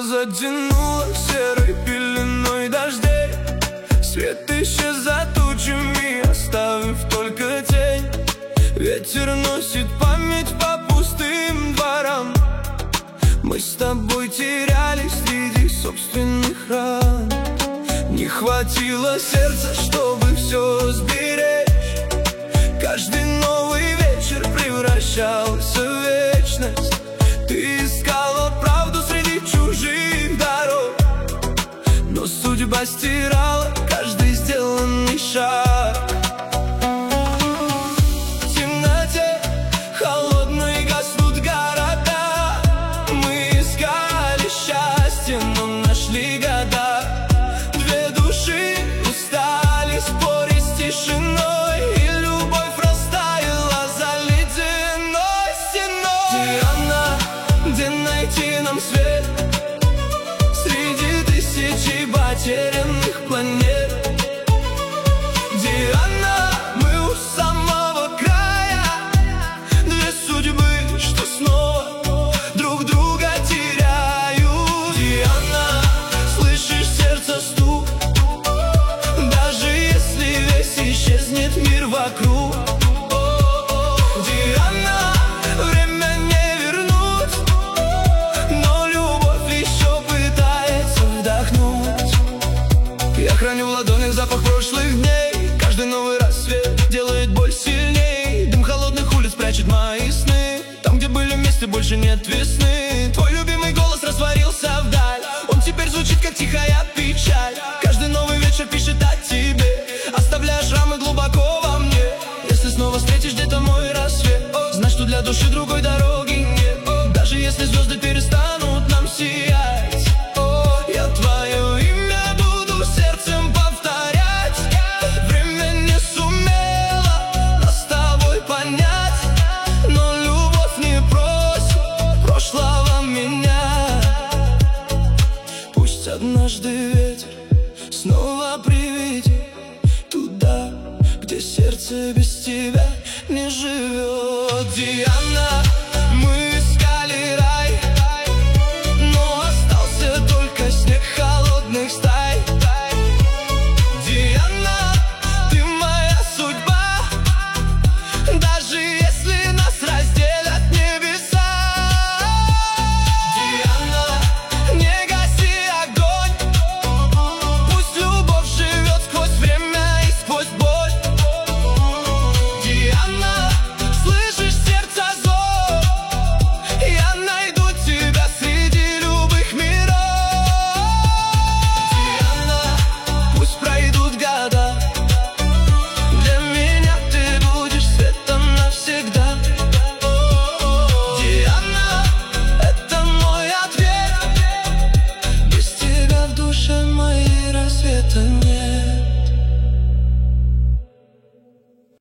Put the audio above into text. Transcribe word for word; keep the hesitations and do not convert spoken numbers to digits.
Небо затянуло серой пеленой дождей. Свет исчез за тучами, оставив только тень. Ветер носит память по пустым дворам. Мы с тобой терялись среди собственных ран. Не хватило сердца, чтобы все сберечь. Каждый новый вечер превращался в вечность. Ты искала правду среди чужих дорог, но судьба стирала каждый сделанный шаг. В темноте холодной гаснут города. Мы искали счастье, но нашли года. Две души устали спорить с тишиной, и любовь растаяла за ледяной стеной. Диана, где найти нам свет среди тысячи потерянных планет? Диана, мы у самого края. Две судьбы, что снова друг друга теряют. Диана, слышишь сердце стук, даже если весь исчезнет мир вокруг. Диана, время не вернуть, но любовь еще пытается вдохнуть. Я храню в ладонях запах прошлых дней. Каждый новый рассвет делает боль сильней. Дым холодных улиц прячет мои сны. Там, где были вместе, больше нет весны. Твой любимый голос растворился вдаль. Он теперь звучит, как тихая печаль. Каждый новый вечер пишет о тебе, оставляя шрамы глубоко во мне. Если снова встретишь где-то мой рассвет, знай, что для души другой дороги нет. Даже если звезды перестанут нам сиять, я твое имя буду сердцем повторять. Время не сумело нас с тобой понять, но любовь не просит прошлого меня. Пусть однажды ветер снова приведет туда, где сердце без тебя не живет. Диана.